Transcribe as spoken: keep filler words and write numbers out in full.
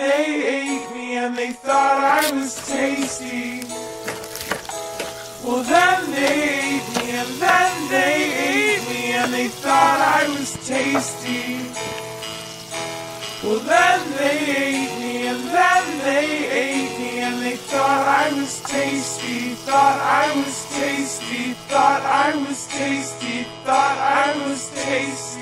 they ate me and they thought I was tasty. Well, then they ate me and then they ate me and they thought I was tasty. Well, then they ate me and then they ate me and they thought I was tasty, thought I was tasty, thought I was tasty, thought I was tasty.